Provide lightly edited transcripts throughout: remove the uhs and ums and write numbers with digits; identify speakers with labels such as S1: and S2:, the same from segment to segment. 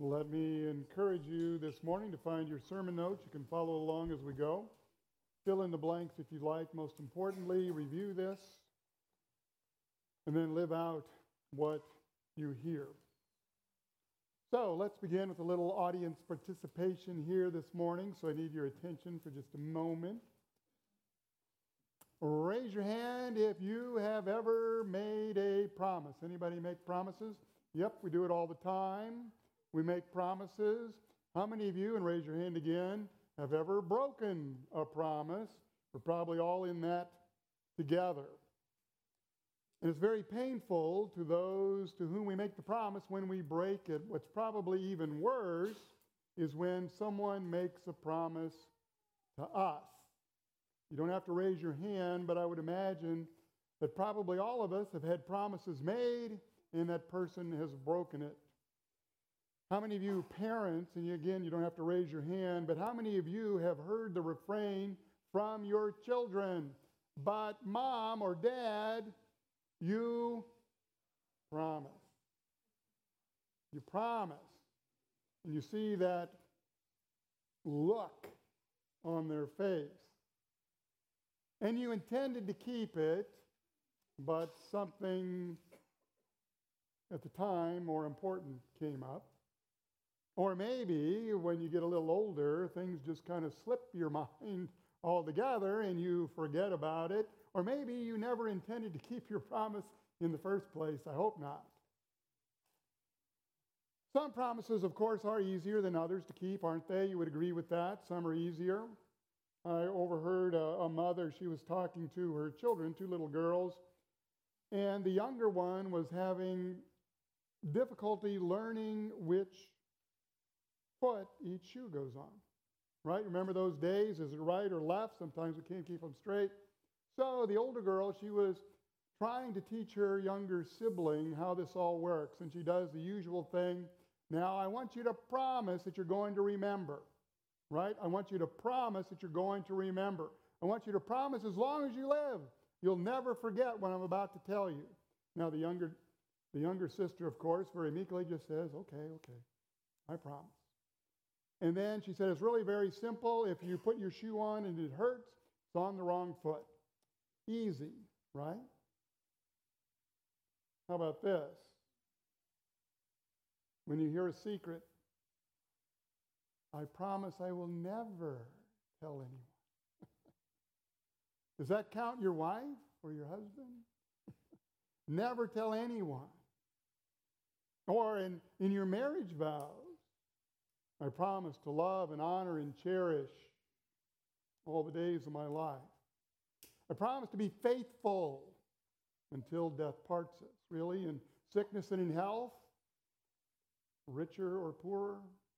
S1: Let me encourage you this morning to find your sermon notes. You can follow along as we go. Fill in the blanks if you like. Most importantly, review this and then live out what you hear. So let's begin with a little audience participation here this morning. So I need your attention for just a moment. Raise your hand if you have ever made a promise. Anybody make promises? Yep, we do it all the time. We make promises. How many of you, and raise your hand again, have ever broken a promise? We're probably all in that together. And it's very painful to those to whom we make the promise when we break it. What's probably even worse is when someone makes a promise to us. You don't have to raise your hand, but I would imagine that probably all of us have had promises made and that person has broken it. How many of you parents, and again, you don't have to raise your hand, but how many of you have heard the refrain from your children, but mom or dad, you promise. You promise. And you see that look on their face. And you intended to keep it, but something at the time more important came up. Or maybe when you get a little older, things just kind of slip your mind altogether and you forget about it. Or maybe you never intended to keep your promise in the first place. I hope not. Some promises, of course, are easier than others to keep, aren't they? You would agree with that. Some are easier. I overheard a mother, she was talking to her children, two little girls, and the younger one was having difficulty learning which foot each shoe goes on, right? Remember those days? Is it right or left? Sometimes we can't keep them straight. So the older girl, she was trying to teach her younger sibling how this all works, and she does the usual thing. Now, I want you to promise that you're going to remember, right? I want you to promise that you're going to remember. I want you to promise as long as you live, you'll never forget what I'm about to tell you. Now, the younger sister, of course, very meekly just says, okay, I promise. And then she said, it's really very simple. If you put your shoe on and it hurts, it's on the wrong foot. Easy, right? How about this? When you hear a secret, I promise I will never tell anyone. Does that count your wife or your husband? Never tell anyone. Or in your marriage vows, I promise to love and honor and cherish all the days of my life. I promise to be faithful until death parts us. Really, in sickness and in health, richer or poorer.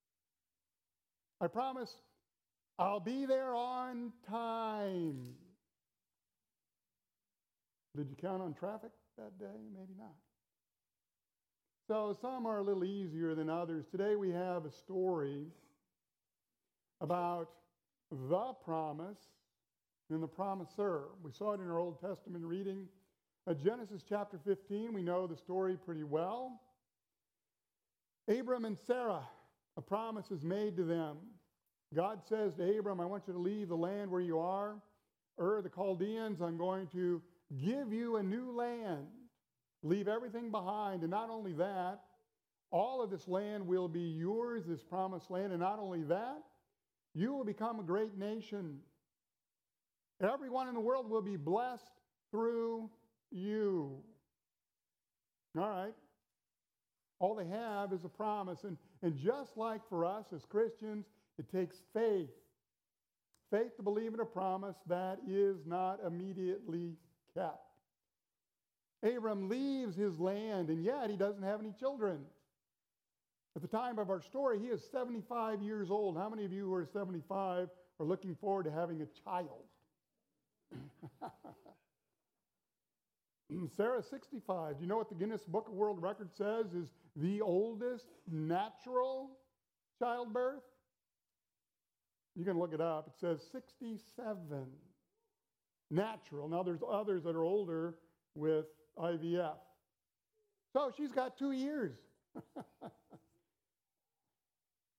S1: I promise I'll be there on time. Did you count on traffic that day? Maybe not. So some are a little easier than others. Today we have a story about the promise and the promiser. We saw it in our Old Testament reading. Genesis chapter 15, we know the story pretty well. Abram and Sarah, a promise is made to them. God says to Abram, I want you to leave the land where you are. The Chaldeans, I'm going to give you a new land. Leave everything behind. And not only that, all of this land will be yours, this promised land. And not only that, you will become a great nation. Everyone in the world will be blessed through you. All right. All they have is a promise. And just like for us as Christians, it takes faith. Faith to believe in a promise that is not immediately kept. Abram leaves his land, and yet he doesn't have any children. At the time of our story, he is 75 years old. How many of you who are 75 are looking forward to having a child? Sarah's 65. Do you know what the Guinness Book of World Records says is the oldest natural childbirth? You can look it up. It says 67. Natural. Now, there's others that are older with IVF. So she's got 2 years.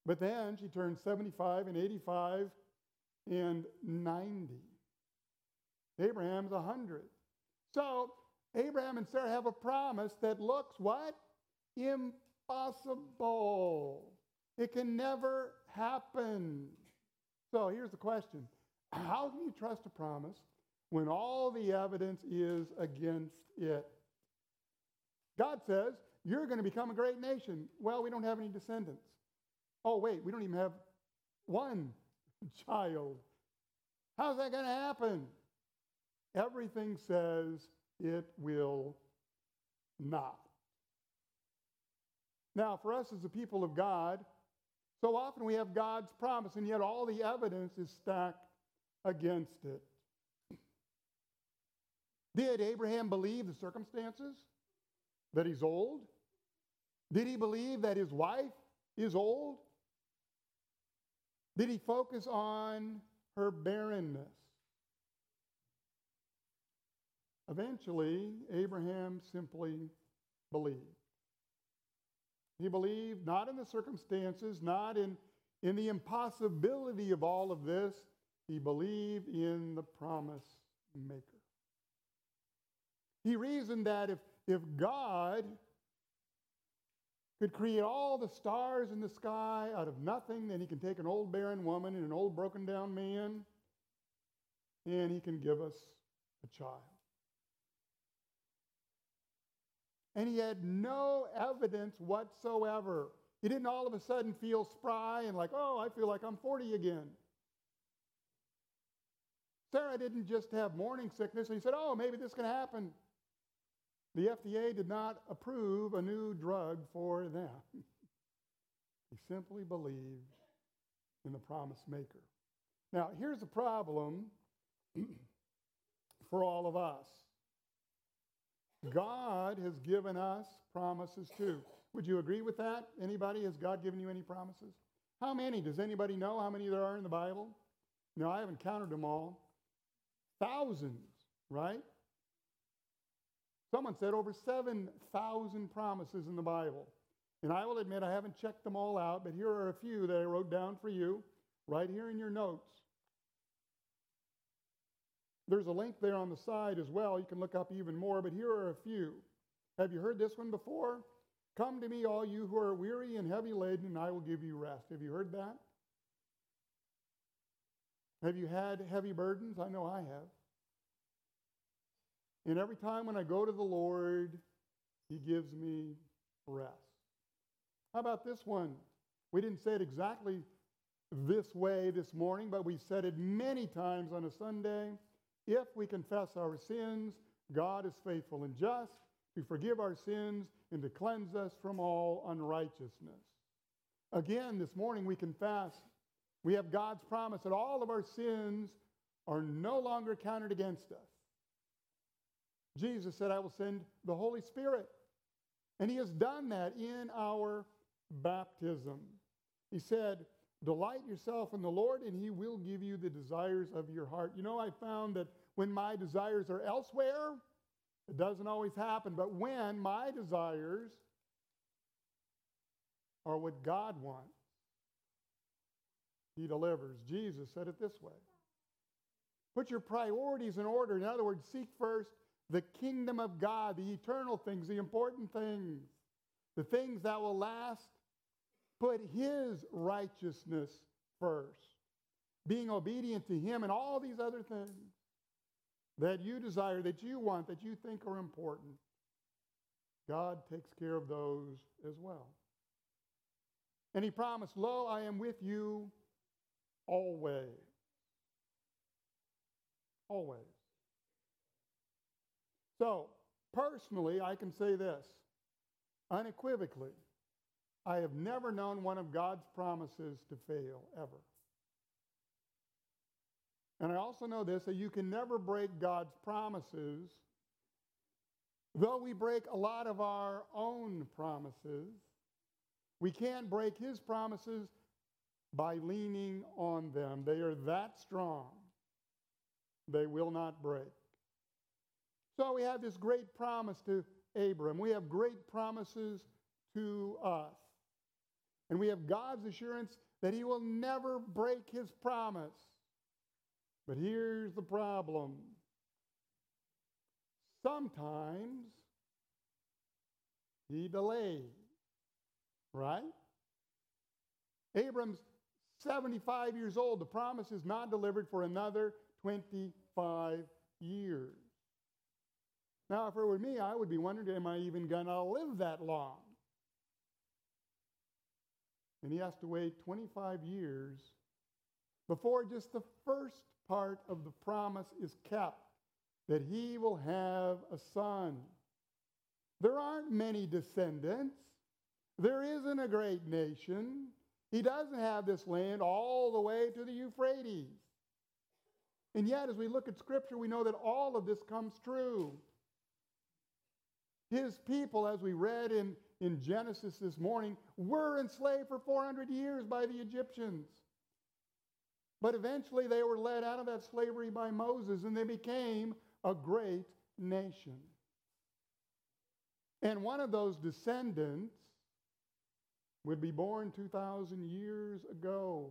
S1: But then she turned 75 and 85 and 90. Abraham's 100. So Abraham and Sarah have a promise that looks what? Impossible. It can never happen. So here's the question. How can you trust a promise when all the evidence is against it? God says, you're going to become a great nation. Well, we don't have any descendants. Oh, wait, we don't even have one child. How's that going to happen? Everything says it will not. Now, for us as the people of God, so often we have God's promise, and yet all the evidence is stacked against it. Did Abraham believe the circumstances? That he's old? Did he believe that his wife is old? Did he focus on her barrenness? Eventually, Abraham simply believed. He believed not in the circumstances, not in the impossibility of all of this. He believed in the promise maker. He reasoned that if God could create all the stars in the sky out of nothing, then he can take an old barren woman and an old broken down man, and he can give us a child. And he had no evidence whatsoever. He didn't all of a sudden feel spry and like, oh, I feel like I'm 40 again. Sarah didn't just have morning sickness. And he said, oh, maybe this can happen. The FDA did not approve a new drug for them. He simply believed in the promise maker. Now, here's the problem for all of us. God has given us promises too. Would you agree with that? Anybody? Has God given you any promises? How many? Does anybody know how many there are in the Bible? No, I haven't counted them all. Thousands, right? Someone said over 7,000 promises in the Bible. And I will admit I haven't checked them all out, but here are a few that I wrote down for you right here in your notes. There's a link there on the side as well. You can look up even more, but here are a few. Have you heard this one before? Come to me, all you who are weary and heavy laden, and I will give you rest. Have you heard that? Have you had heavy burdens? I know I have. And every time when I go to the Lord, he gives me rest. How about this one? We didn't say it exactly this way this morning, but we said it many times on a Sunday. If we confess our sins, God is faithful and just to forgive our sins and to cleanse us from all unrighteousness. Again, this morning we confess. We have God's promise that all of our sins are no longer counted against us. Jesus said, I will send the Holy Spirit. And he has done that in our baptism. He said, delight yourself in the Lord, and he will give you the desires of your heart. You know, I found that when my desires are elsewhere, it doesn't always happen. But when my desires are what God wants, he delivers. Jesus said it this way. Put your priorities in order. In other words, seek first the kingdom of God, the eternal things, the important things, the things that will last. Put his righteousness first, being obedient to him and all these other things that you desire, that you want, that you think are important. God takes care of those as well. And he promised, lo, I am with you always. Always. So, personally, I can say this, unequivocally, I have never known one of God's promises to fail, ever. And I also know this, that you can never break God's promises, though we break a lot of our own promises. We can't break his promises by leaning on them. They are that strong. They will not break. So we have this great promise to Abram. We have great promises to us. And we have God's assurance that he will never break his promise. But here's the problem. Sometimes he delays, right? Abram's 75 years old. The promise is not delivered for another 25 years. Now, if it were me, I would be wondering, am I even going to live that long? And he has to wait 25 years before just the first part of the promise is kept, that he will have a son. There aren't many descendants. There isn't a great nation. He doesn't have this land all the way to the Euphrates. And yet, as we look at Scripture, we know that all of this comes true. His people, as we read in Genesis this morning, were enslaved for 400 years by the Egyptians. But eventually they were led out of that slavery by Moses, and they became a great nation. And one of those descendants would be born 2,000 years ago.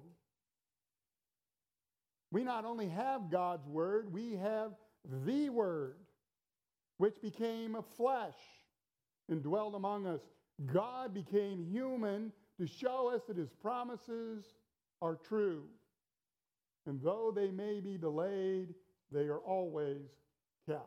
S1: We not only have God's Word, we have the Word, which became a flesh and dwelled among us. God became human to show us that his promises are true. And though they may be delayed, they are always kept.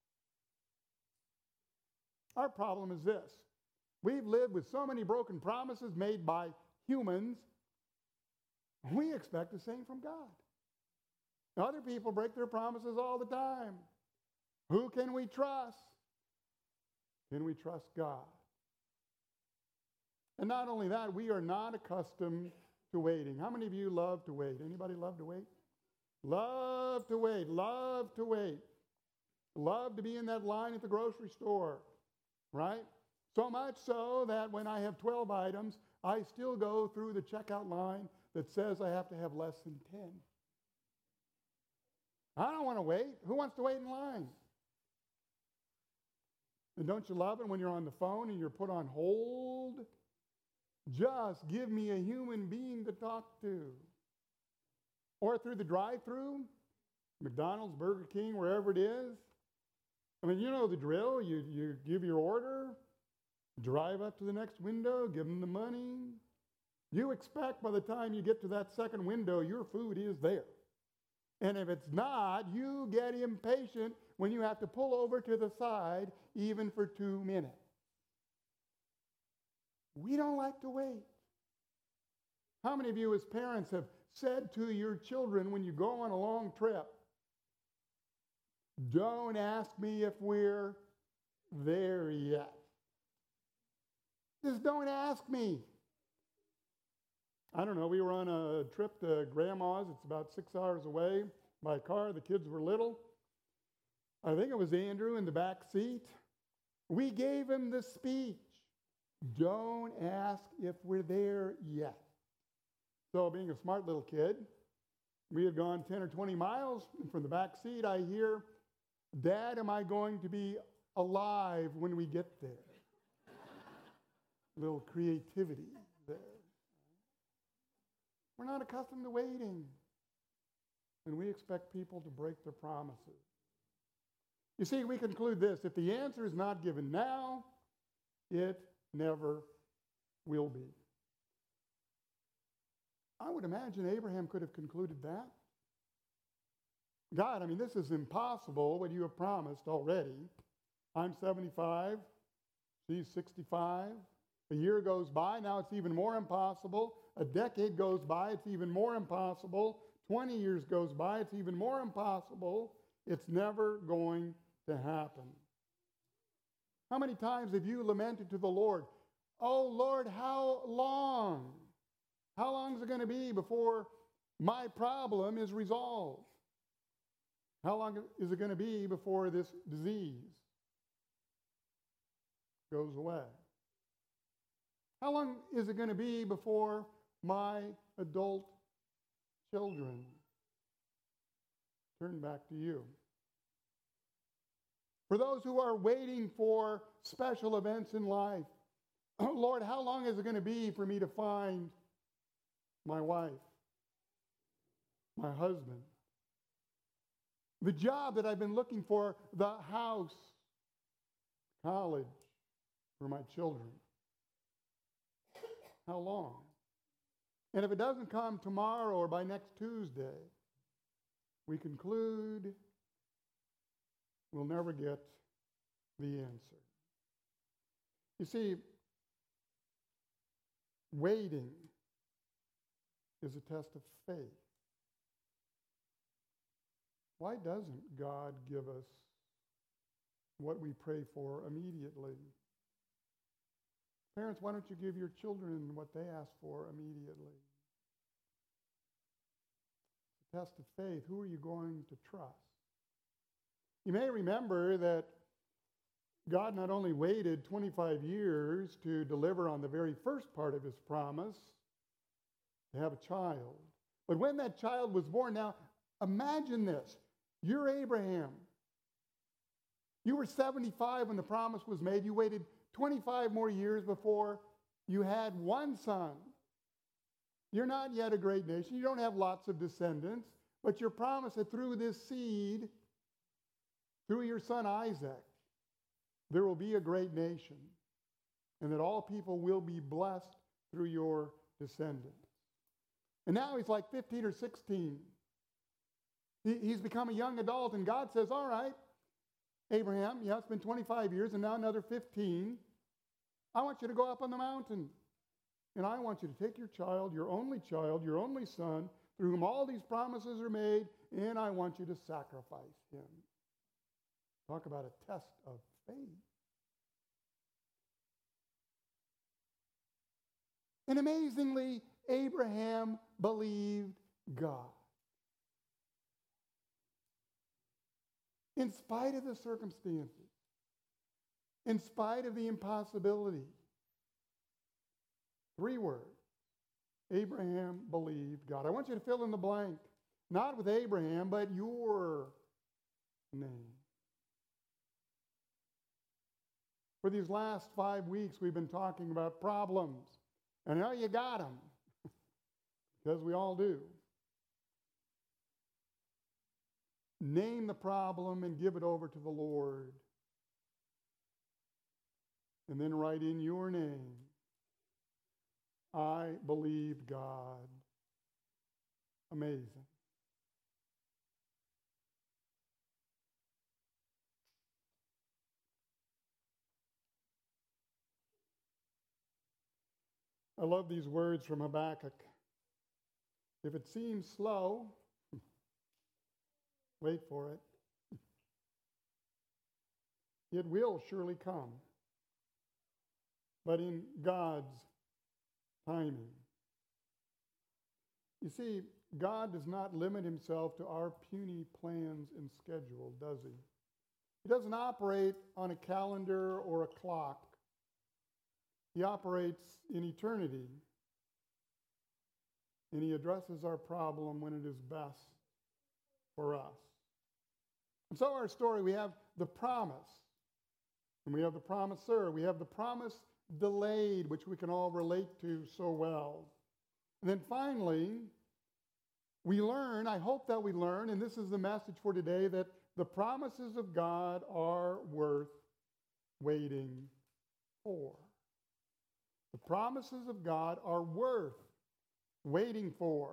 S1: Our problem is this. We've lived with so many broken promises made by humans, we expect the same from God. Other people break their promises all the time. Who can we trust? Can we trust God? And not only that, we are not accustomed to waiting. How many of you love to wait? Anybody love to wait? Love to wait, love to wait. Love to be in that line at the grocery store, right? So much so that when I have 12 items, I still go through the checkout line that says I have to have less than 10. I don't want to wait. Who wants to wait in line? And don't you love it when you're on the phone and you're put on hold? Just give me a human being to talk to. Or through the drive-thru, McDonald's, Burger King, wherever it is. I mean, you know the drill. You give your order, drive up to the next window, give them the money. You expect by the time you get to that second window, your food is there. And if it's not, you get impatient when you have to pull over to the side even for 2 minutes. We don't like to wait. How many of you as parents have said to your children when you go on a long trip, don't ask me if we're there yet. Just don't ask me. I don't know, we were on a trip to Grandma's. It's about 6 hours away by car. The kids were little. I think it was Andrew in the back seat. We gave him the speech. Don't ask if we're there yet. So being a smart little kid, we had gone 10 or 20 miles, and from the back seat I hear, Dad, am I going to be alive when we get there? A little creativity there. We're not accustomed to waiting, and we expect people to break their promises. You see, we conclude this. If the answer is not given now, it never will be. I would imagine Abraham could have concluded that. God, I mean, this is impossible, what you have promised already. I'm 75, she's 65. A year goes by, now it's even more impossible. A decade goes by, it's even more impossible. 20 years goes by, it's even more impossible. It's never going to happen. How many times have you lamented to the Lord, oh Lord, how long? How long is it going to be before my problem is resolved? How long is it going to be before this disease goes away? How long is it going to be before my adult children turn back to you? For those who are waiting for special events in life, Oh, Lord, how long is it going to be for me to find my wife, my husband, the job that I've been looking for, the house, college for my children? How long? And if it doesn't come tomorrow or by next Tuesday, we conclude we'll never get the answer. You see, waiting is a test of faith. Why doesn't God give us what we pray for immediately? Parents, why don't you give your children what they ask for immediately? It's a test of faith. Who are you going to trust? You may remember that God not only waited 25 years to deliver on the very first part of his promise, to have a child, but when that child was born, now imagine this. You're Abraham. You were 75 when the promise was made. You waited 25 more years before you had one son. You're not yet a great nation. You don't have lots of descendants, but you're promised that through this seed, through your son Isaac, there will be a great nation, and that all people will be blessed through your descendants. And now he's like 15 or 16. He's become a young adult, and God says, all right, Abraham, yeah, it's been 25 years, and now another 15. I want you to go up on the mountain, and I want you to take your child, your only son, through whom all these promises are made, and I want you to sacrifice him. Talk about a test of faith. And amazingly, Abraham believed God. In spite of the circumstances, in spite of the impossibility. 3 words. Abraham believed God. I want you to fill in the blank. Not with Abraham, but your name. For these last 5 weeks, we've been talking about problems. And now you got them. Because we all do. Name the problem and give it over to the Lord. And then write in your name, I believe God. Amazing. I love these words from Habakkuk. If it seems slow, wait for it. It will surely come, but in God's timing. You see, God does not limit himself to our puny plans and schedule, does he? He doesn't operate on a calendar or a clock. He operates in eternity, and he addresses our problem when it is best for us. And so our story, we have the promise, and we have the promiser. We have the promise delayed, which we can all relate to so well. And then finally, we learn, I hope that we learn, and this is the message for today, that the promises of God are worth waiting for. The promises of God are worth waiting for.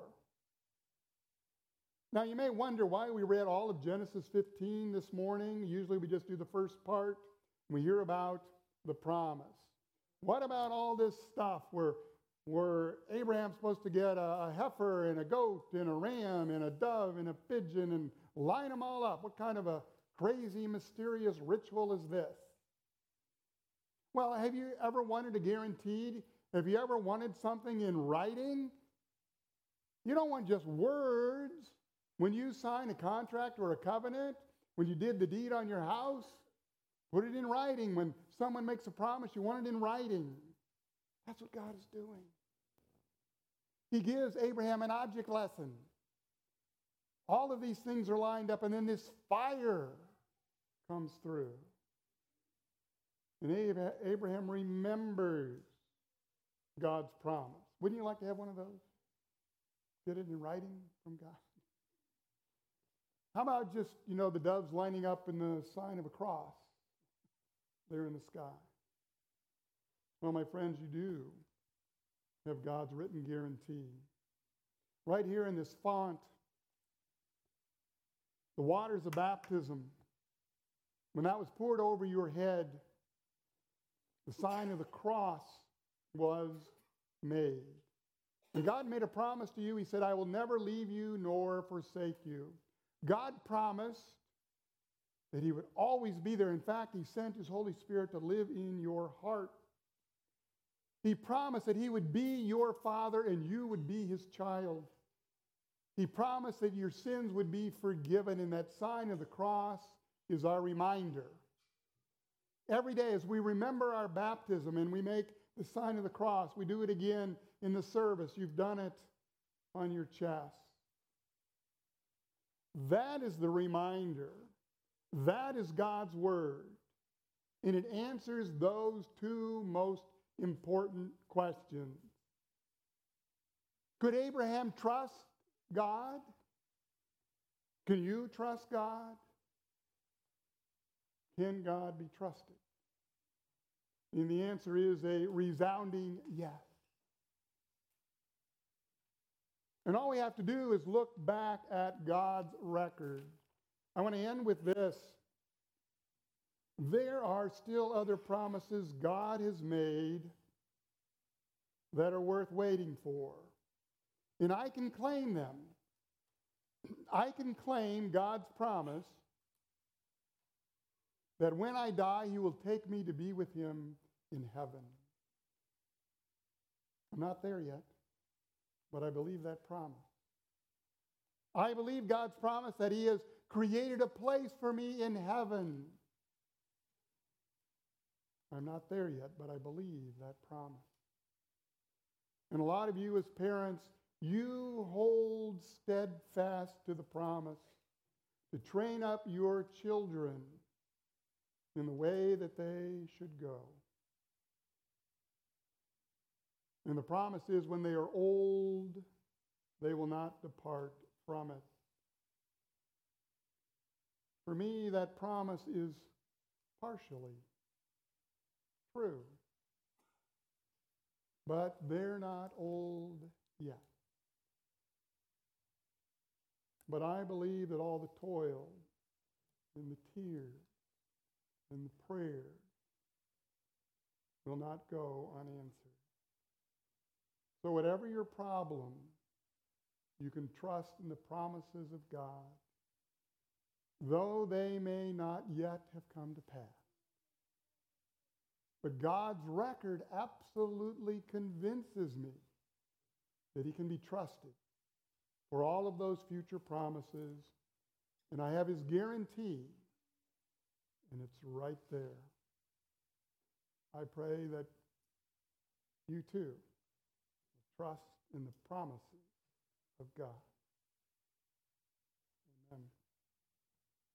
S1: Now, you may wonder why we read all of Genesis 15 this morning. Usually we just do the first part. We hear about the promise. What about all this stuff where Abraham's supposed to get a heifer and a goat and a ram and a dove and a pigeon and line them all up? What kind of a crazy, mysterious ritual is this? Well, have you ever wanted a guaranteed? Have you ever wanted something in writing? You don't want just words. When you sign a contract or a covenant, when you did the deed on your house, put it in writing. When someone makes a promise, you want it in writing. That's what God is doing. He gives Abraham an object lesson. All of these things are lined up, and then this fire comes through. And Abraham remembers God's promise. Wouldn't you like to have one of those? Get it in writing from God? How about just, the doves lining up in the sign of a cross there in the sky? Well, my friends, you do have God's written guarantee. Right here in this font, the waters of baptism, when that was poured over your head, the sign of the cross was made. And God made a promise to you. He said, I will never leave you nor forsake you. God promised that he would always be there. In fact, he sent his Holy Spirit to live in your heart. He promised that he would be your father and you would be his child. He promised that your sins would be forgiven, and that sign of the cross is our reminder. Every day as we remember our baptism and we make the sign of the cross, we do it again in the service. You've done it on your chest. That is the reminder. That is God's word. And it answers those two most important questions. Could Abraham trust God? Can you trust God? Can God be trusted? And the answer is a resounding yes. And all we have to do is look back at God's record. I want to end with this. There are still other promises God has made that are worth waiting for. And I can claim them. I can claim God's promise that when I die, he will take me to be with him in heaven. I'm not there yet, but I believe that promise. I believe God's promise that he has created a place for me in heaven. I'm not there yet, but I believe that promise. And a lot of you as parents, you hold steadfast to the promise to train up your children in the way that they should go. And the promise is when they are old, they will not depart from it. For me, that promise is partially true. But they're not old yet. But I believe that all the toil and the tears and the prayers will not go unanswered. So whatever your problem, you can trust in the promises of God, though they may not yet have come to pass. But God's record absolutely convinces me that he can be trusted for all of those future promises, and I have his guarantee, and it's right there. I pray that you too trust in the promises of God.